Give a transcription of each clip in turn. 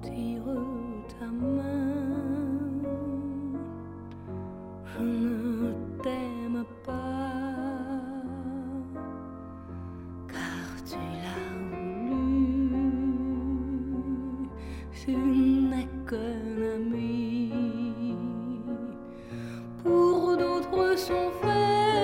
retire ta main, je ne t'aime pas, car tu l'as voulu, tu n'es qu'un ami, pour d'autres sont faits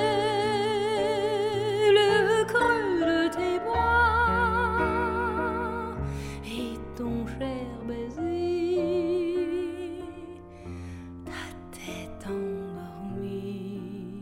le creux de tes bras et ton cher baiser, ta tête endormie.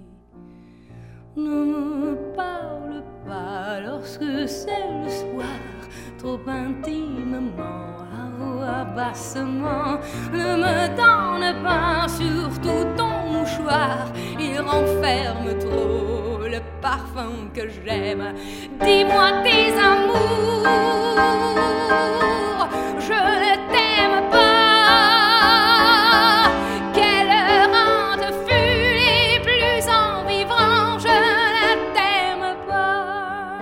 Ne me parle pas lorsque c'est le soir, trop intimement, à voix bassement. Ne me donne pas surtout ton mouchoir, il renferme trop le parfum que j'aime. Dis-moi tes amours, je ne t'aime pas. Quelle rente fut les plus enivrants, je ne t'aime pas.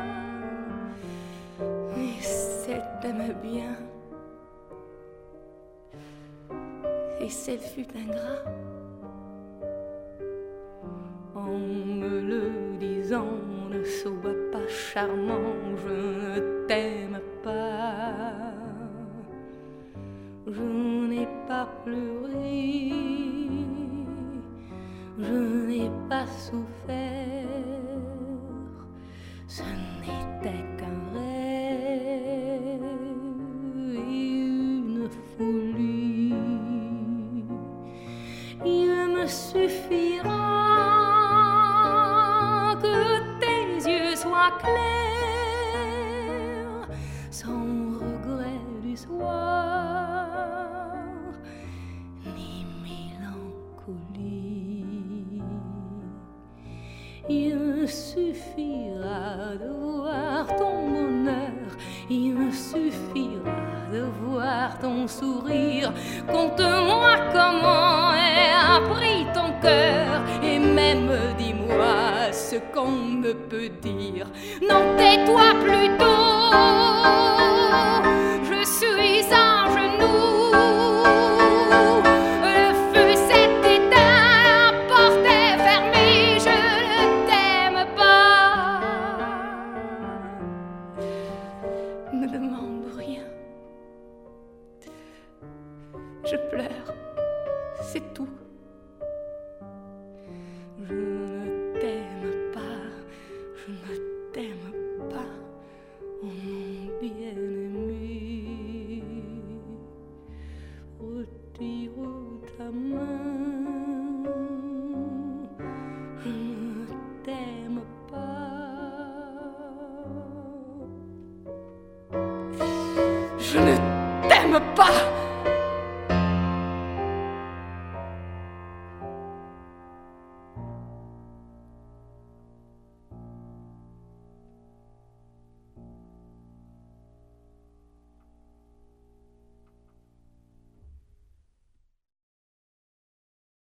Mais s'il t'aimait bien, et s'il fut ingrat, en me le disant, ne sois pas charmant, je ne t'aime pas. Je n'ai pas pleuré, je n'ai pas souffert, ce n'était qu'un rêve et une folie. Il me suffira que tes yeux soient clairs, sans regret du soir, ni mélancolie. Il me suffira de voir ton bonheur, il me suffira de voir ton sourire. Conte-moi comment est appris ton cœur, et même dis-moi ce qu'on ne peut dire. Non, tais-toi plutôt, je suis à genoux. Le feu s'est éteint, la porte est fermée, je ne t'aime pas. Ne demande rien, je pleure, c'est tout. Je ne t'aime pas, je ne t'aime pas, oh mon bien-aimé. Retire ta main, je ne t'aime pas. Je ne t'aime pas.